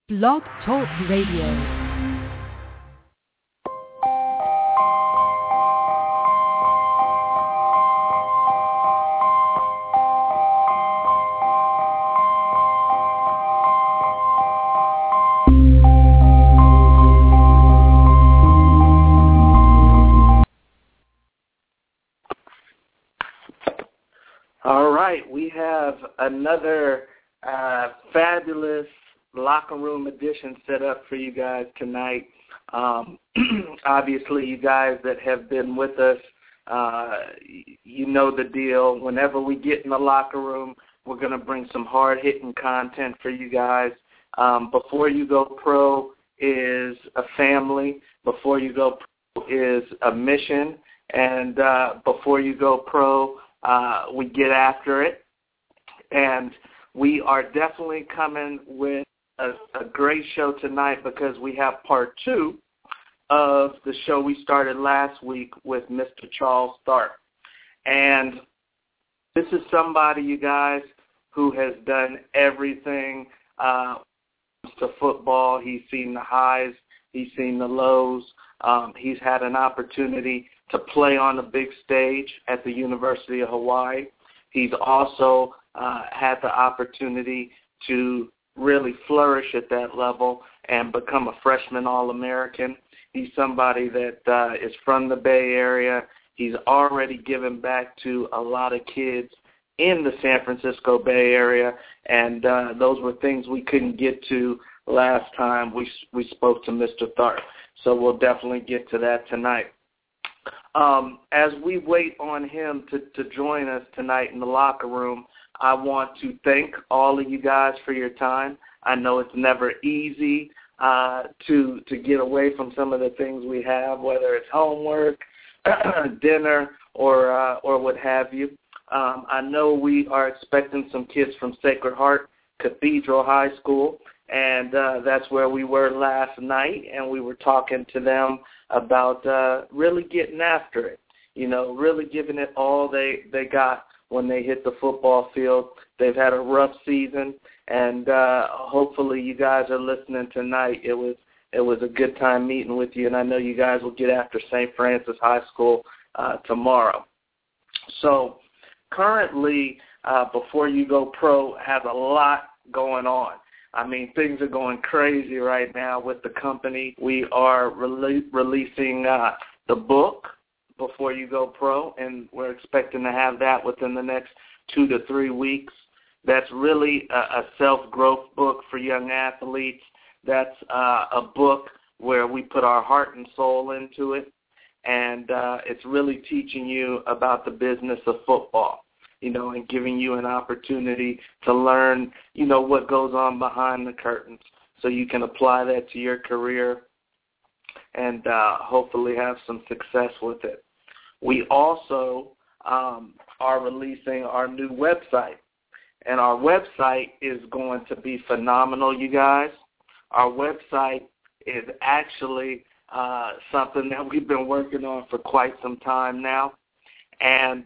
Blog Talk Radio. All right, we have another fabulous locker room edition set up for you guys tonight. Obviously, you guys that have been with us, you know the deal. Whenever we get in the locker room, we're going to bring some hard-hitting content for you guys. Before You Go Pro is a family. Before You Go Pro is a mission. And Before You Go Pro, we get after it. And we are definitely coming with a great show tonight because we have part 2 of the show we started last week with Mr. Charles Tharp. And this is somebody, you guys, who has done everything to football. He's seen the highs. He's seen the lows. He's had an opportunity to play on the big stage at the University of Hawaii. He's also had the opportunity to really flourish at that level and become a freshman All-American. He's somebody that is from the Bay Area. He's already given back to a lot of kids in the San Francisco Bay Area, and those were things we couldn't get to last time we spoke to Mr. Tharp. So we'll definitely get to that tonight. As we wait on him to join us tonight in the locker room, I want to thank all of you guys for your time. I know it's never easy to get away from some of the things we have, whether it's homework, dinner, or what have you. I know we are expecting some kids from Sacred Heart Cathedral High School, and that's where we were last night, and we were talking to them about really getting after it, really giving it all they got when they hit the football field. They've had a rough season, and hopefully you guys are listening tonight. It was a good time meeting with you, and I know you guys will get after St. Francis High School tomorrow. So currently, Before You Go Pro has a lot going on. I mean, things are going crazy right now with the company. We are releasing the book, Before You Go Pro, and we're expecting to have that within the next 2 to 3 weeks. That's really a self-growth book for young athletes. That's a book where we put our heart and soul into it, and it's really teaching you about the business of football, and giving you an opportunity to learn, what goes on behind the curtains so you can apply that to your career and hopefully have some success with it. We also are releasing our new website, and our website is going to be phenomenal, you guys. Our website is actually something that we've been working on for quite some time now, and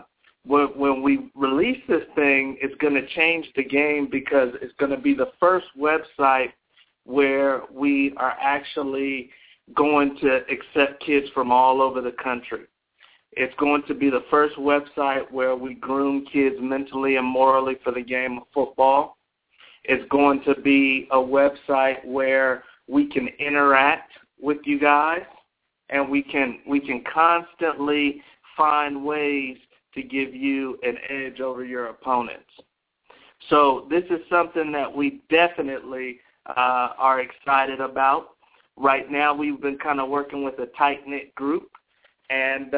when we release this thing, it's going to change the game because it's going to be the first website where we are actually going to accept kids from all over the country. It's going to be the first website where we groom kids mentally and morally for the game of football. It's going to be a website where we can interact with you guys, and we can constantly find ways to give you an edge over your opponents. So this is something that we definitely are excited about. Right now we've been kind of working with a tight-knit group, and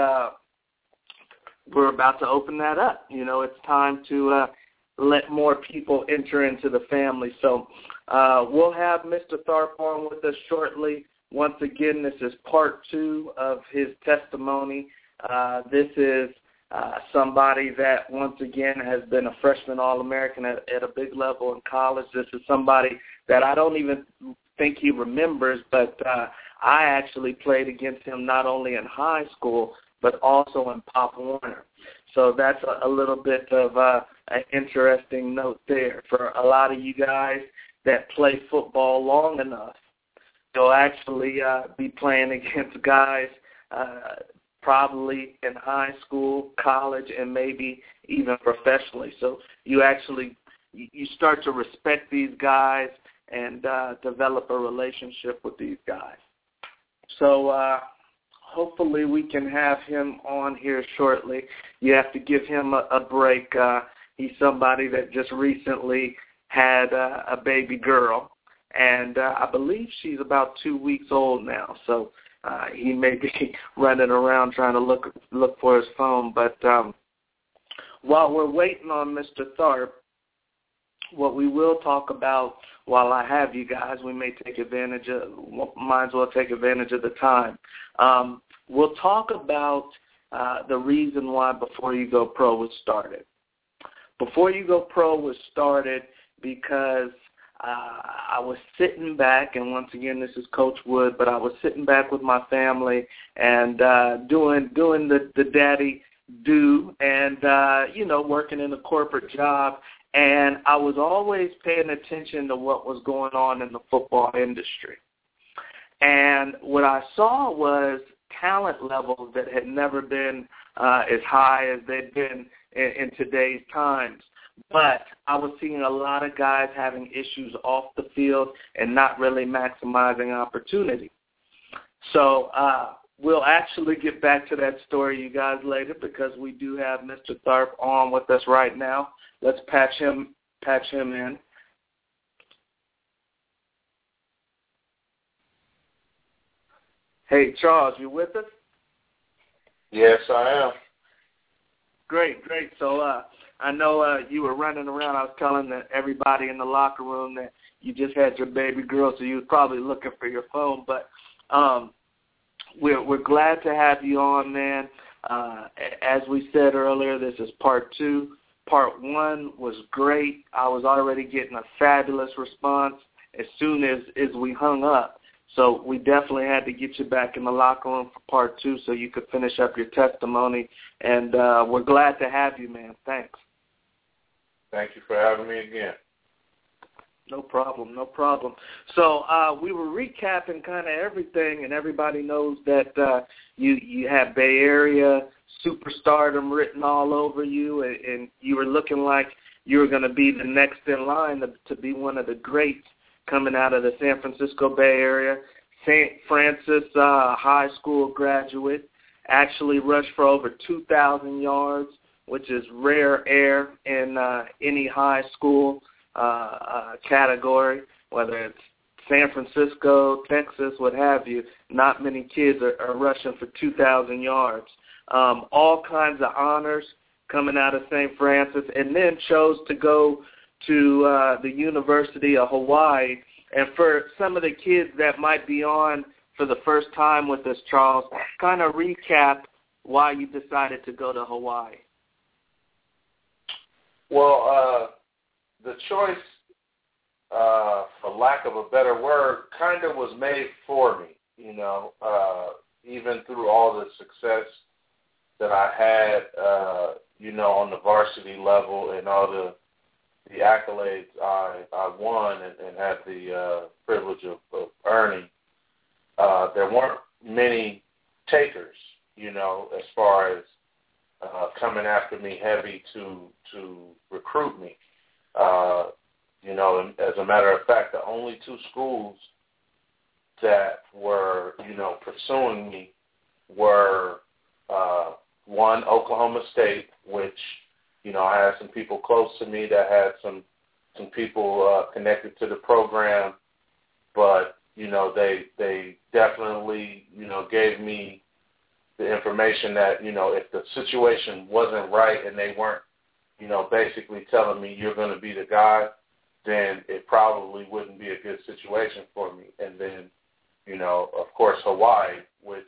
we're about to open that up. It's time to let more people enter into the family. So we'll have Mr. Tharp on with us shortly. Once again, this is part 2 of his testimony. This is somebody that, once again, has been a freshman All-American at a big level in college. This is somebody that I don't even think he remembers, but I actually played against him not only in high school, but also in Pop Warner. So that's a little bit of an interesting note there. For a lot of you guys, that play football long enough, they'll actually be playing against guys probably in high school, college, and maybe even professionally. So you start to respect these guys and develop a relationship with these guys. So hopefully we can have him on here shortly. You have to give him a break. He's somebody that just recently had a baby girl, and I believe she's about 2 weeks old now. So he may be running around trying to look for his phone. But while we're waiting on Mr. Tharp, what we will talk about while I have you guys, we might as well take advantage of the time. We'll talk about the reason why Before You Go Pro was started. Before You Go Pro was started because I was sitting back, and once again, this is Coach Wood, but I was sitting back with my family and doing the daddy do and, working in a corporate job. And I was always paying attention to what was going on in the football industry. And what I saw was talent levels that had never been as high as they'd been in today's times. But I was seeing a lot of guys having issues off the field and not really maximizing opportunity. So we'll actually get back to that story, you guys, later, because we do have Mr. Tharp on with us right now. Let's patch him in. Hey, Charles, you with us? Yes, I am. Great. So I know you were running around. I was telling everybody in the locker room that you just had your baby girl, so you were probably looking for your phone. But we're glad to have you on, man. As we said earlier, this is part 2. Part 1 was great. I was already getting a fabulous response as soon as we hung up. So we definitely had to get you back in the locker room for part 2 so you could finish up your testimony. And we're glad to have you, man. Thanks. Thank you for having me again. No problem. So we were recapping kind of everything, and everybody knows that you have Bay Area superstardom written all over you, and you were looking like you were going to be the next in line to be one of the greats coming out of the San Francisco Bay Area. St. Francis High School graduate, actually rushed for over 2,000 yards, which is rare air in any high school category, whether it's San Francisco, Texas, what have you. Not many kids are rushing for 2,000 yards. All kinds of honors coming out of St. Francis, and then chose to go to the University of Hawaii. And for some of the kids that might be on for the first time with us, Charles, kind of recap why you decided to go to Hawaii. Well, the choice, for lack of a better word, kind of was made for me, even through all the success that I had, on the varsity level and all the accolades I won and had the privilege of earning. There weren't many takers, as far as coming after me heavy to recruit me. And as a matter of fact, the only 2 schools that were, pursuing me were one, Oklahoma State, which, I had some people close to me that had some people connected to the program, but, they definitely, gave me the information that, if the situation wasn't right and they weren't, basically telling me you're going to be the guy, then it probably wouldn't be a good situation for me. And then, of course, Hawaii, which,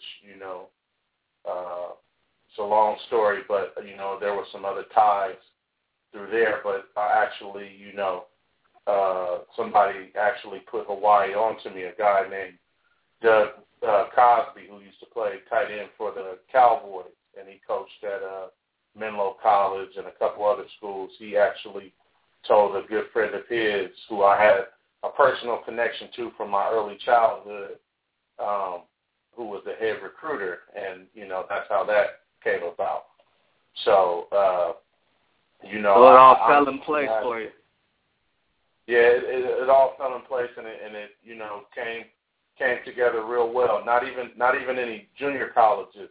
it's a long story, but, there were some other ties through there. But I actually, somebody actually put Hawaii onto me, a guy named Doug Cosby, who used to play tight end for the Cowboys, and he coached at Menlo College and a couple other schools. He actually told a good friend of his, who I had a personal connection to from my early childhood, who was the head recruiter, and that's how that came about. So so it all fell in place for you. Yeah, it all fell in place, and it came together real well. Not even any junior colleges,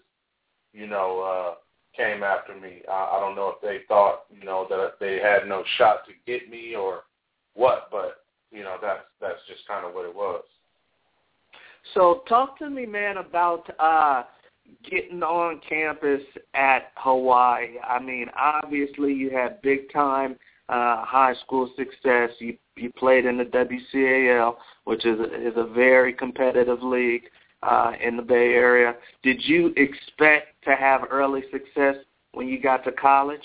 came after me. I don't know if they thought, that they had no shot to get me or what, but that's just kind of what it was. So talk to me, man, about getting on campus at Hawaii. I mean, obviously you had big time high school success. You played in the WCAL, which is a very competitive league in the Bay Area. Did you expect to have early success when you got to college?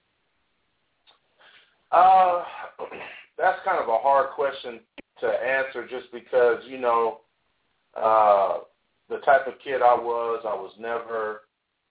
That's kind of a hard question to answer, just because the type of kid I was never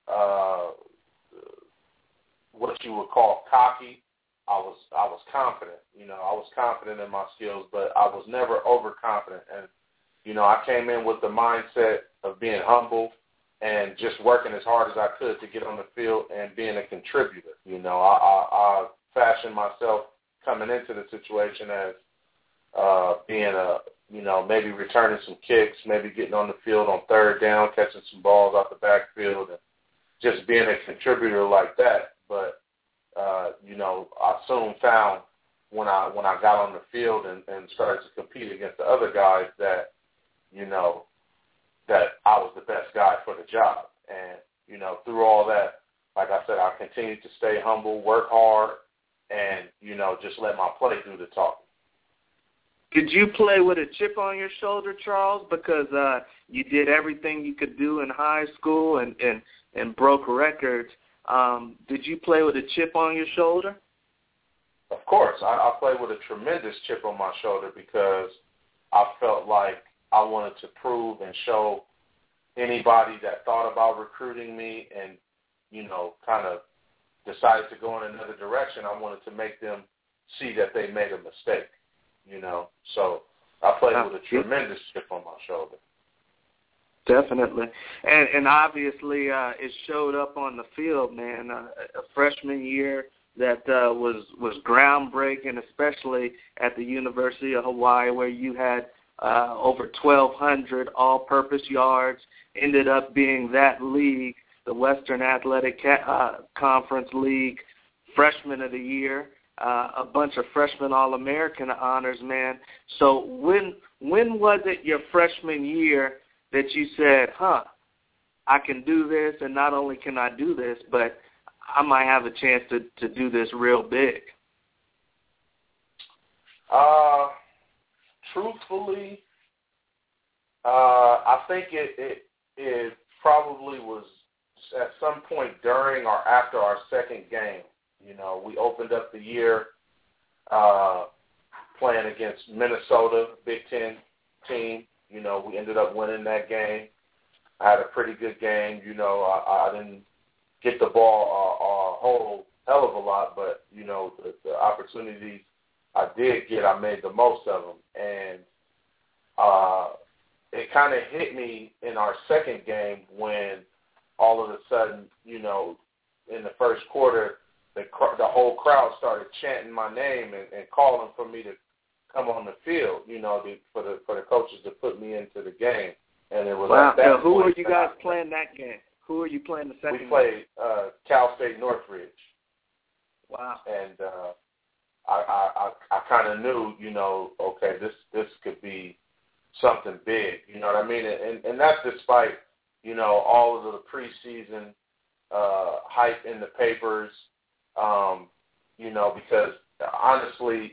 what you would call cocky. I was confident. I was confident in my skills, but I was never overconfident. And I came in with the mindset of being humble and just working as hard as I could to get on the field and being a contributor. I fashioned myself coming into the situation as being maybe returning some kicks, maybe getting on the field on third down, catching some balls off the backfield, and just being a contributor like that. But I soon found when I got on the field and started to compete against the other guys that that I was the best guy for the job. And through all that, like I said, I continued to stay humble, work hard, and just let my play do the talking. Did you play with a chip on your shoulder, Charles, because you did everything you could do in high school and broke records? Did you play with a chip on your shoulder? Of course. I played with a tremendous chip on my shoulder because I felt like I wanted to prove and show anybody that thought about recruiting me and, kind of decided to go in another direction. I wanted to make them see that they made a mistake, So I played with a tremendous chip on my shoulder. Definitely. And obviously it showed up on the field, man. A freshman year that was groundbreaking, especially at the University of Hawaii, where you had over 1,200 all-purpose yards, ended up being that league, the Western Athletic Conference League, Freshman of the Year, a bunch of freshman All-American honors, man. So when was it your freshman year that you said, I can do this, and not only can I do this, but I might have a chance to do this real big? Truthfully, I think it probably was at some point during or after our second game. We opened up the year playing against Minnesota, Big Ten team. We ended up winning that game. I had a pretty good game. I didn't get the ball a whole hell of a lot, but, the opportunities I did get, I made the most of them. And it kind of hit me in our second game when all of a sudden, in the first quarter, the whole crowd started chanting my name and calling for me to come on the field, for the coaches to put me into the game. And it was wow. At that who point were you guys playing that game? Who were you playing the second game? We played Cal State Northridge. Wow. And I kind of knew, okay, this could be something big. You know what I mean? And that's despite, all of the preseason hype in the papers, because honestly,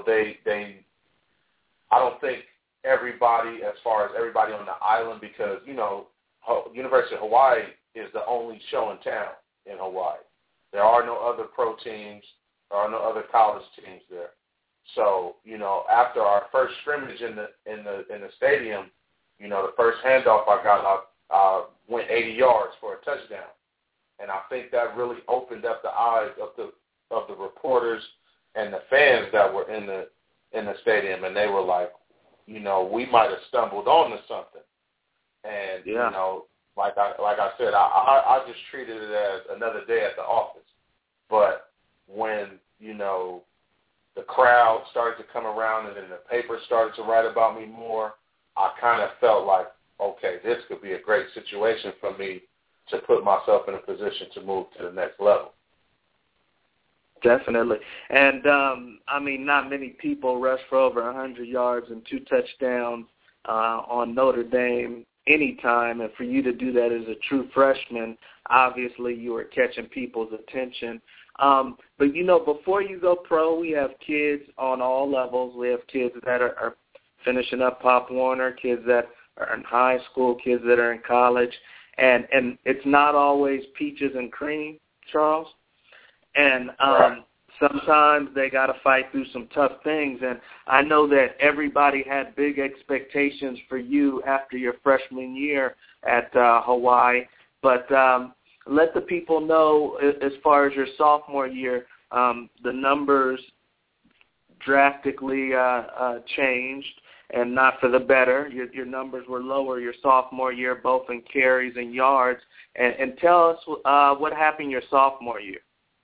I don't think everybody, as far as everybody on the island, because, University of Hawaii is the only show in town in Hawaii. There are no other pro teams. There are no other college teams there. So, after our first scrimmage in the stadium, the first handoff I got, I went 80 yards for a touchdown. And I think that really opened up the eyes of the reporters and the fans that were in the in the stadium, and they were like, you know, we might have stumbled onto something. And, you know, like I said, I just treated it as another day at the office. But when, you know, the crowd started to come around and then the paper started to write about me more, I kind of felt like, okay, this could be a great situation for me to put myself in a position to move to the next level. Definitely. And, I mean, not many people rush for over 100 yards and 2 touchdowns on Notre Dame anytime. And for you to do that as a true freshman, obviously you were catching people's attention. But, you know, before you go pro, we have kids on all levels. We have kids that are finishing up Pop Warner, kids that are in high school, kids that are in college. And it's not always peaches and cream, Charles. And sometimes they got to fight through some tough things. And I know that everybody had big expectations for you after your freshman year at Hawaii. But let the people know, as far as your sophomore year, the numbers drastically changed, and not for the better. Your numbers were lower your sophomore year, both in carries and yards. And tell us what happened your sophomore year.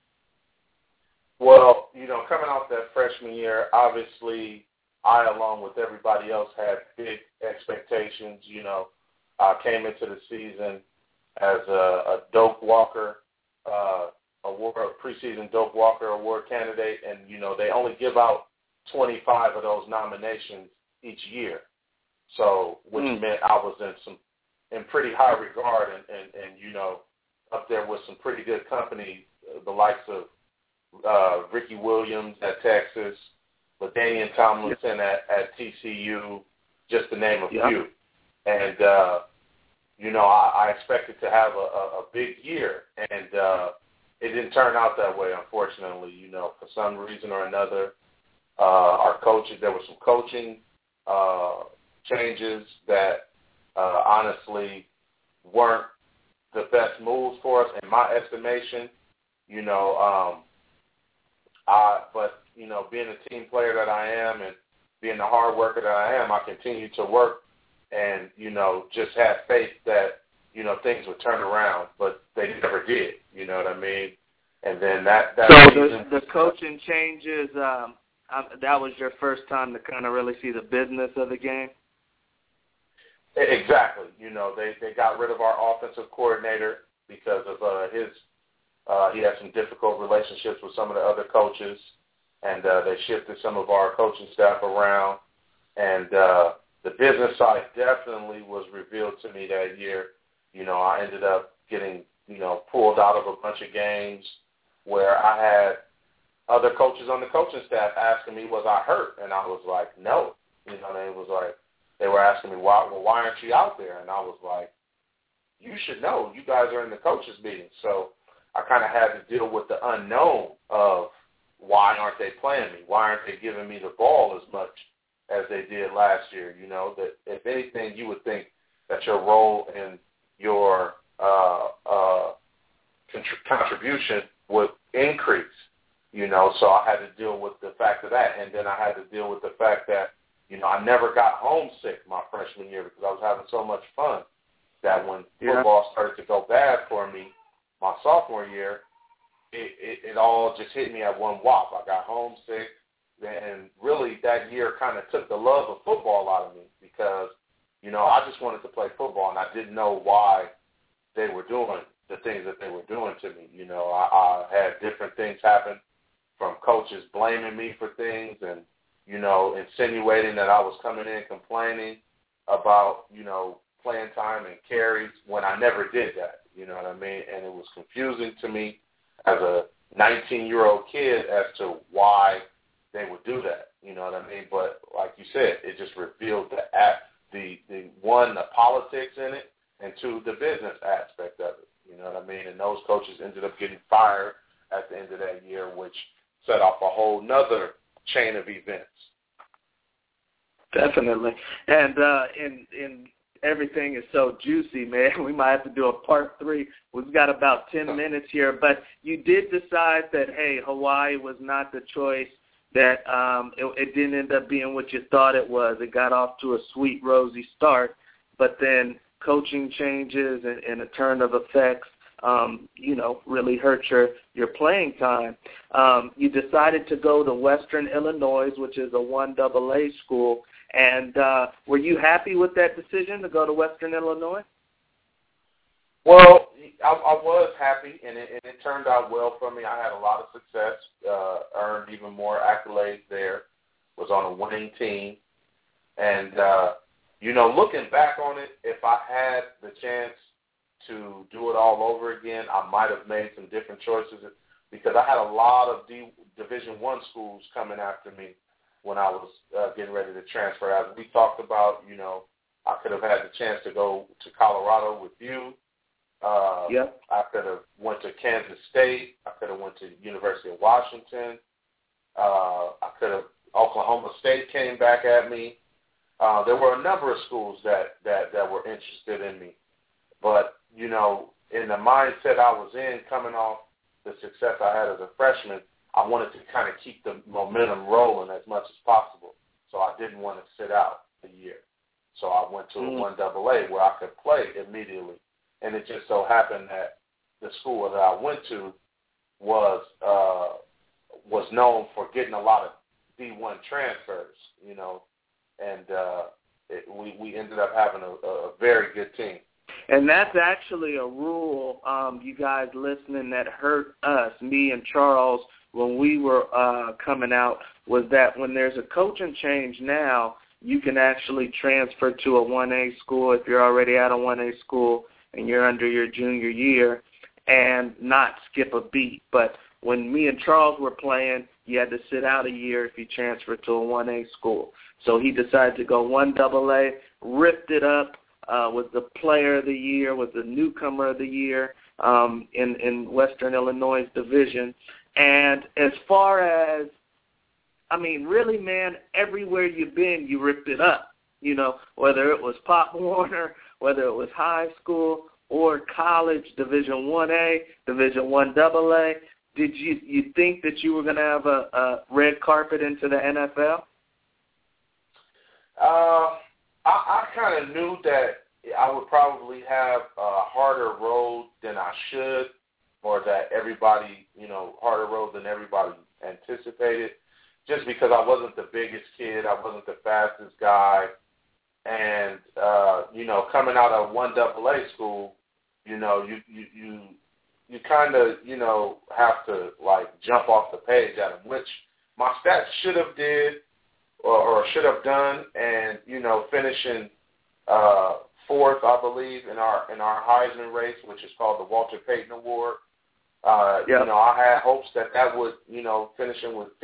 Well, you know, coming off that freshman year, obviously I, along with everybody else, had big expectations. You know, I came into the season as a Doak Walker award, preseason Doak Walker award candidate, and, you know, they only give out 25 of those nominations each year. So, which meant I was in pretty high regard and, you know, up there with some pretty good company, the likes of Ricky Williams at Texas, LaDainian Tomlinson at TCU, just to name a few. And, you know, I expected to have a big year, and it didn't turn out that way, unfortunately. You know, for some reason or another, our coaches, there were some coaching changes that honestly weren't the best moves for us, in my estimation. You know, but, you know, being the team player that I am and being the hard worker that I am, I continued to work and, you know, just had faith that, you know, things would turn around, but they never did, you know what I mean? And then that so season, the coaching changes, that was your first time to kind of really see the business of the game? Exactly. You know, they got rid of our offensive coordinator because of he had some difficult relationships with some of the other coaches, and they shifted some of our coaching staff around. And the business side definitely was revealed to me that year. You know, I ended up getting, you know, pulled out of a bunch of games where I had other coaches on the coaching staff asking me, was I hurt? And I was like, no. You know, and it was like, they were asking me, why aren't you out there? And I was like, you should know. You guys are in the coaches meeting. So I kind of had to deal with the unknown of why aren't they playing me? Why aren't they giving me the ball as much as they did last year? You know, that if anything, you would think that your role in your contribution would increase, you know. So I had to deal with the fact of that. And then I had to deal with the fact that, you know, I never got homesick my freshman year because I was having so much fun that when football started to go bad for me my sophomore year, it all just hit me at one whop. I got homesick, and really that year kind of took the love of football out of me because, you know, I just wanted to play football, and I didn't know why they were doing the things that they were doing to me. You know, I had different things happen from coaches blaming me for things and, you know, insinuating that I was coming in complaining about, you know, playing time and carries when I never did that. You know what I mean? And it was confusing to me as a 19-year-old kid as to why they would do that. You know what I mean? But like you said, it just revealed the politics in it, and two, the business aspect of it. You know what I mean? And those coaches ended up getting fired at the end of that year, which set off a whole nother chain of events. Definitely. And in everything is so juicy, man. We might have to do a part 3. We've got about 10 minutes here. But you did decide that, hey, Hawaii was not the choice that it didn't end up being what you thought it was. It got off to a sweet, rosy start, but then coaching changes and a turn of effects, really hurt your playing time. You decided to go to Western Illinois, which is a 1AA school, and were you happy with that decision to go to Western Illinois? Well, I was happy, and it turned out well for me. I had a lot of success, earned even more accolades there, was on a winning team. And, looking back on it, if I had the chance to do it all over again, I might have made some different choices because I had a lot of Division I schools coming after me when I was getting ready to transfer. As we talked about, I could have had the chance to go to Colorado with you. I could have went to Kansas State. I could have went to University of Washington. Oklahoma State came back at me. There were a number of schools that were interested in me. But, in the mindset I was in, coming off the success I had as a freshman, I wanted to kind of keep the momentum rolling as much as possible. So I didn't want to sit out a year. So I went to a 1AA where I could play immediately. And it just so happened that the school that I went to was known for getting a lot of D1 transfers, and we ended up having a very good team. And that's actually a rule, you guys listening, that hurt us, me and Charles, when we were coming out, was that when there's a coaching change now, you can actually transfer to a 1A school if you're already at a 1A school and you're under your junior year and not skip a beat. But when me and Charles were playing, you had to sit out a year if you transferred to a 1A school. So he decided to go 1AA, ripped it up, was the player of the year, was the newcomer of the year in Western Illinois' division. And as far as, really, man, everywhere you've been, you ripped it up. Whether it was Pop Warner, whether it was high school or college, Division 1A, Division 1AA, did you think that you were going to have a red carpet into the NFL? I kind of knew that I would probably have a harder road than I should, or that everybody, harder road than everybody anticipated, just because I wasn't the biggest kid, I wasn't the fastest guy. And, coming out of 1AA school, you kind of, have to, jump off the page at them, which my stats should have did or should have done. And, finishing fourth, I believe, in our Heisman race, which is called the Walter Payton Award. I had hopes that would, finishing with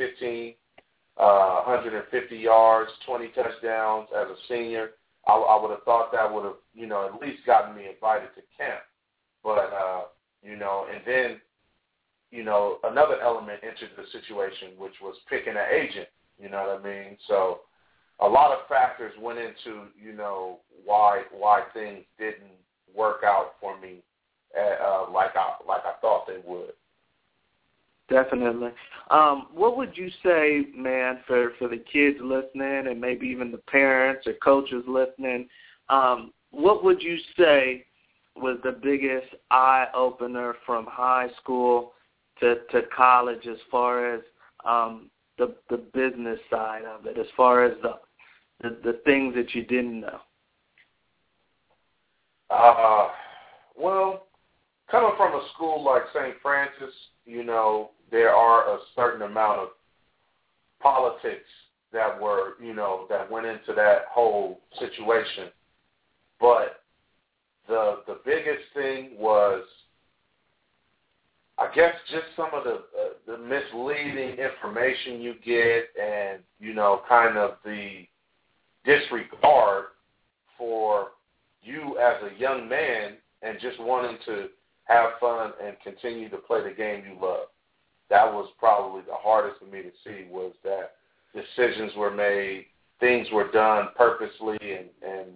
150 yards, 20 touchdowns as a senior, I would have thought that would have, at least gotten me invited to camp. But, and then, another element entered the situation, which was picking an agent, you know what I mean? So a lot of factors went into, why things didn't work out for me like I thought they would. Definitely. What would you say, man, for the kids listening and maybe even the parents or coaches listening, what would you say was the biggest eye-opener from high school to college as far as the business side of it, as far as the things that you didn't know? Well, coming from a school like St. Francis, there are a certain amount of politics that were, that went into that whole situation. But the biggest thing was, I guess, just some of the misleading information you get and, kind of the disregard for you as a young man and just wanting to have fun and continue to play the game you love. That was probably the hardest for me to see, was that decisions were made, things were done purposely and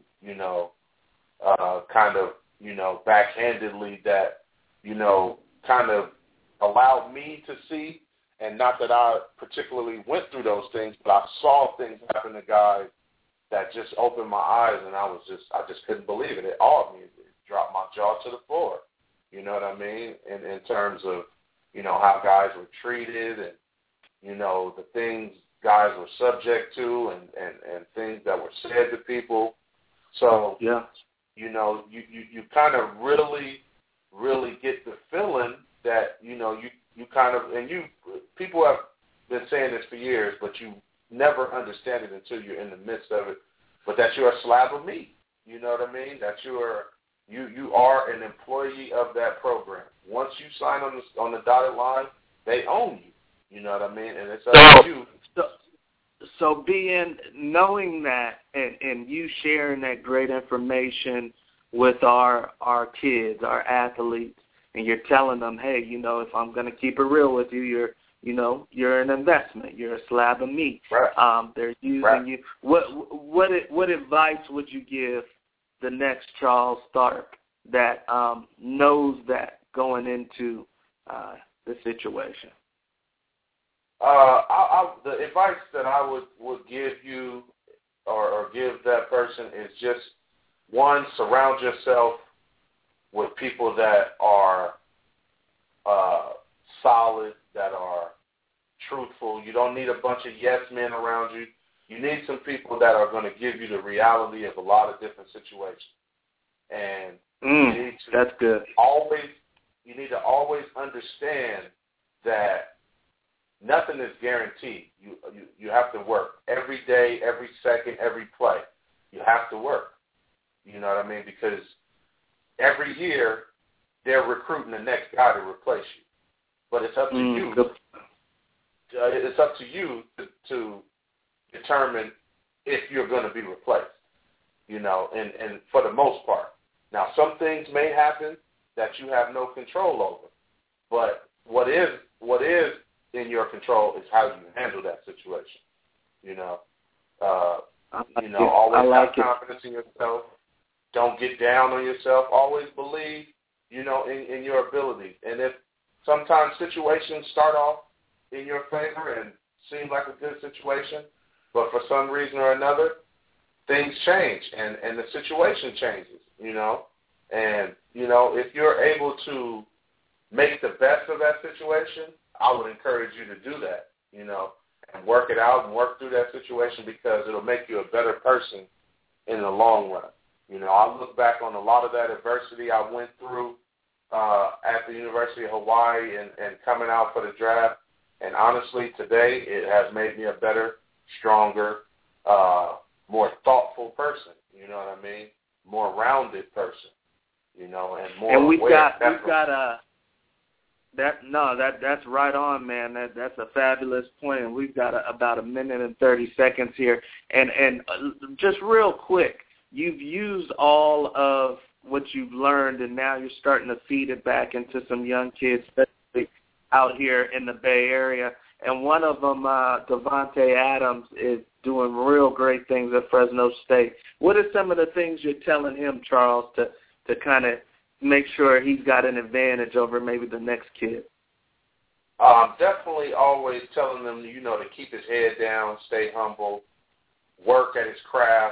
kind of, backhandedly that, kind of allowed me to see And not that I particularly went through those things, but I saw things happen to guys that just opened my eyes, and I just couldn't believe it. It awed me. It dropped my jaw to the floor. You know what I mean? In terms of, how guys were treated and, the things guys were subject to and things that were said to people. So, yeah. You kind of really, really get the feeling that, you kind of, and people have been saying this for years, but you never understand it until you're in the midst of it, but that you're a slab of meat. You know what I mean? That you are an employee of that program. Once you sign on the dotted line, they own you. You know what I mean? And it's up to you. So knowing that and you sharing that great information with our kids, our athletes, and you're telling them, hey, if I'm going to keep it real with you, you're an investment. You're a slab of meat. Right. They're using you. What advice would you give the next Charles Tharp that knows that going into the situation? The advice that I would give you or give that person is just, one, surround yourself with people that are solid, that are truthful. You don't need a bunch of yes men around you. You need some people that are going to give you the reality of a lot of different situations. And that's good. You need to always understand that nothing is guaranteed. You have to work every day, every second, every play. You have to work. You know what I mean? Because every year they're recruiting the next guy to replace you. But it's up to you. It's up to you to determine if you're going to be replaced. And for the most part. Now, some things may happen that you have no control over. But what is in your control is how you handle that situation. Always have confidence in yourself. Don't get down on yourself. Always believe, in your abilities. And if sometimes situations start off in your favor and seem like a good situation, but for some reason or another, things change and the situation changes, And, if you're able to make the best of that situation, I would encourage you to do that, and work it out and work through that situation because it'll make you a better person in the long run. I look back on a lot of that adversity I went through at the University of Hawaii and coming out for the draft, and honestly, today it has made me a better, stronger, more thoughtful person, you know what I mean? More rounded person, and more aware. That's right on, man. That's a fabulous point, and we've got about a minute and 30 seconds here. And just real quick, you've used all of what you've learned, and now you're starting to feed it back into some young kids, especially out here in the Bay Area. And one of them, Devontae Adams, is doing real great things at Fresno State. What are some of the things you're telling him, Charles, to kind of make sure he's got an advantage over maybe the next kid? Definitely always telling them, to keep his head down, stay humble, work at his craft,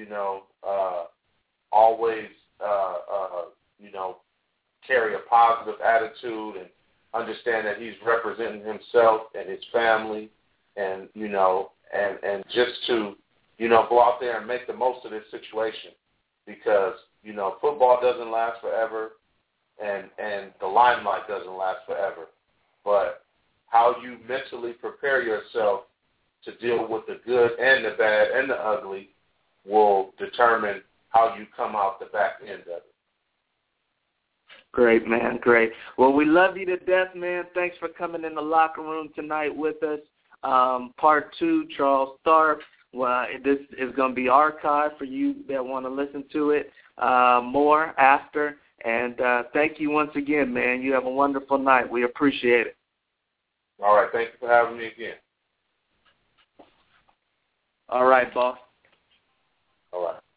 always, carry a positive attitude and understand that he's representing himself and his family and, and just to, go out there and make the most of this situation because, football doesn't last forever and the limelight doesn't last forever. But how you mentally prepare yourself to deal with the good and the bad and the ugly will determine how you come out the back end of it. Great, man, great. Well, we love you to death, man. Thanks for coming in the locker room tonight with us. Part 2, Charles Tharp. Well, this is going to be archived for you that want to listen to it more after. And thank you once again, man. You have a wonderful night. We appreciate it. All right. Thank you for having me again. All right, boss. All right.